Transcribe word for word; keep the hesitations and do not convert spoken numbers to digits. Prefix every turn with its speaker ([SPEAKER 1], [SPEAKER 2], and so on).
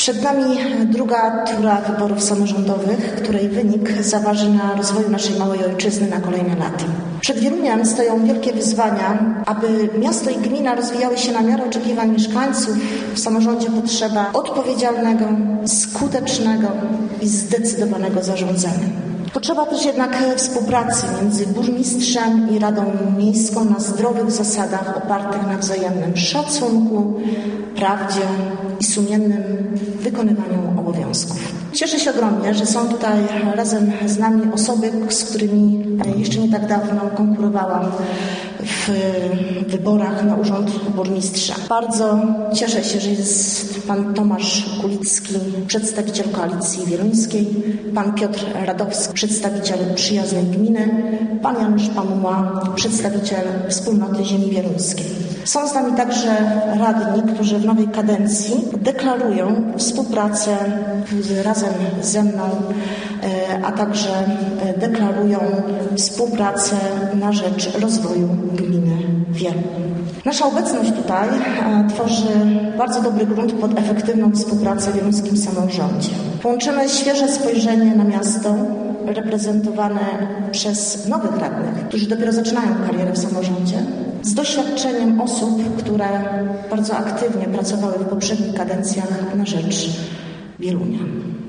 [SPEAKER 1] Przed nami druga tura wyborów samorządowych, której wynik zaważy na rozwoju naszej małej ojczyzny na kolejne lata. Przed Wieluniem stoją wielkie wyzwania, aby miasto i gmina rozwijały się na miarę oczekiwań mieszkańców. W samorządzie potrzeba odpowiedzialnego, skutecznego i zdecydowanego zarządzania. Potrzeba też jednak współpracy między burmistrzem i Radą Miejską na zdrowych zasadach opartych na wzajemnym szacunku, prawdzie i sumiennym wykonywaniu obowiązków. Cieszę się ogromnie, że są tutaj razem z nami osoby, z którymi jeszcze nie tak dawno konkurowałam w wyborach na urząd burmistrza. Bardzo cieszę się, że jest pan Tomasz Kulicki, przedstawiciel Koalicji Wieluńskiej, pan Piotr Radowski, przedstawiciel Przyjaznej Gminy, pan Janusz Pamuła, przedstawiciel Wspólnoty Ziemi Wieluńskiej. Są z nami także radni, którzy w nowej kadencji deklarują współpracę razem ze mną, a także deklarują współpracę na rzecz rozwoju gminy Wieluń. Nasza obecność tutaj tworzy bardzo dobry grunt pod efektywną współpracę w wieluńskim samorządzie. Połączymy świeże spojrzenie na miasto, reprezentowane przez nowych radnych, którzy dopiero zaczynają karierę w samorządzie, z doświadczeniem osób, które bardzo aktywnie pracowały w poprzednich kadencjach na rzecz Wielunia.